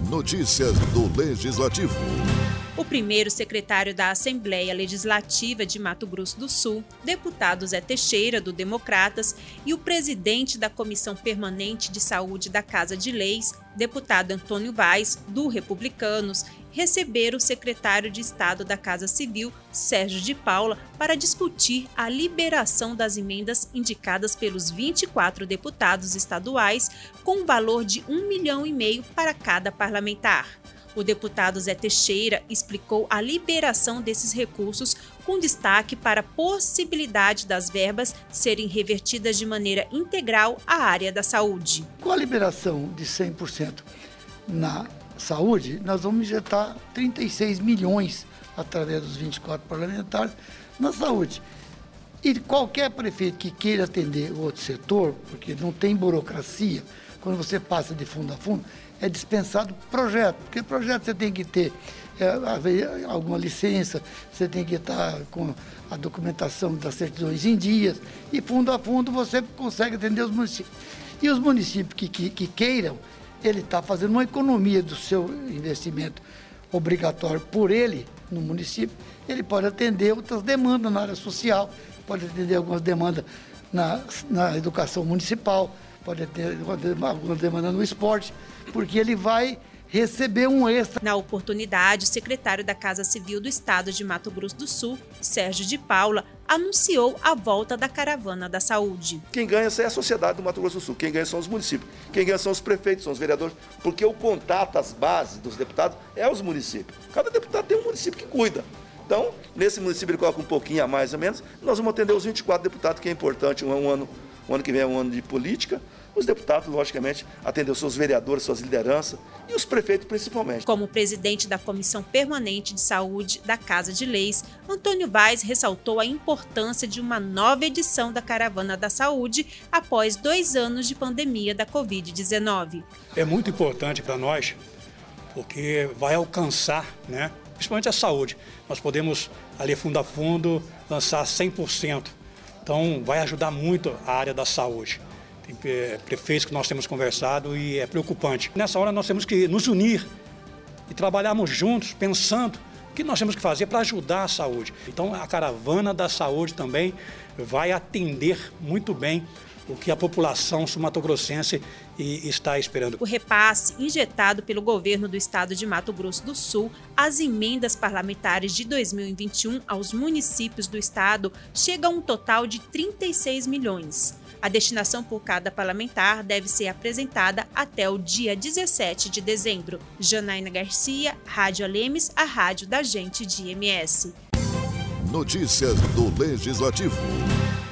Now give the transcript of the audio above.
Notícias do Legislativo. O primeiro secretário da Assembleia Legislativa de Mato Grosso do Sul, deputado Zé Teixeira, do Democratas, e o presidente da Comissão Permanente de Saúde da Casa de Leis, deputado Antônio Vaz, do Republicanos, receberam o secretário de Estado da Casa Civil, Sérgio de Paula, para discutir a liberação das emendas indicadas pelos 24 deputados estaduais, com um valor de R$1,5 milhão para cada parlamentar. O deputado Zé Teixeira explicou a liberação desses recursos, com destaque para a possibilidade das verbas serem revertidas de maneira integral à área da saúde. Com a liberação de 100% na saúde, nós vamos injetar 36 milhões através dos 24 parlamentares na saúde. E qualquer prefeito que queira atender o outro setor, porque não tem burocracia, quando você passa de fundo a fundo, é dispensado projeto, porque projeto você tem que ter alguma licença, você tem que estar com a documentação das certidões em dias, e fundo a fundo você consegue atender os municípios. E os municípios que queiram, ele está fazendo uma economia do seu investimento obrigatório por ele no município, ele pode atender outras demandas na área social, pode atender algumas demandas na educação municipal, pode ter alguma demanda no esporte, porque ele vai receber um extra. Na oportunidade, o secretário da Casa Civil do Estado de Mato Grosso do Sul, Sérgio de Paula, anunciou a volta da Caravana da Saúde. Quem ganha é a sociedade do Mato Grosso do Sul, quem ganha são os municípios, quem ganha são os prefeitos, são os vereadores, porque o contato, as bases dos deputados é os municípios. Cada deputado tem um município que cuida. Então, nesse município ele coloca um pouquinho a mais ou menos, nós vamos atender os 24 deputados, que é importante, o ano que vem é um ano de política. Os deputados, logicamente, atendem os seus vereadores, suas lideranças e os prefeitos principalmente. Como presidente da Comissão Permanente de Saúde da Casa de Leis, Antônio Vaz ressaltou a importância de uma nova edição da Caravana da Saúde após 2 anos de pandemia da Covid-19. É muito importante para nós, porque vai alcançar, principalmente a saúde. Nós podemos, ali fundo a fundo, lançar 100%. Então, vai ajudar muito a área da saúde. Tem prefeitos que nós temos conversado e é preocupante. Nessa hora nós temos que nos unir e trabalharmos juntos, pensando o que nós temos que fazer para ajudar a saúde. Então a Caravana da Saúde também vai atender muito bem o que a população sul-mato-grossense está esperando. O repasse injetado pelo governo do estado de Mato Grosso do Sul às emendas parlamentares de 2021 aos municípios do estado chega a um total de 36 milhões. A destinação por cada parlamentar deve ser apresentada até o dia 17 de dezembro. Janaína Garcia, Rádio Alemes, a rádio da gente de MS. Notícias do Legislativo.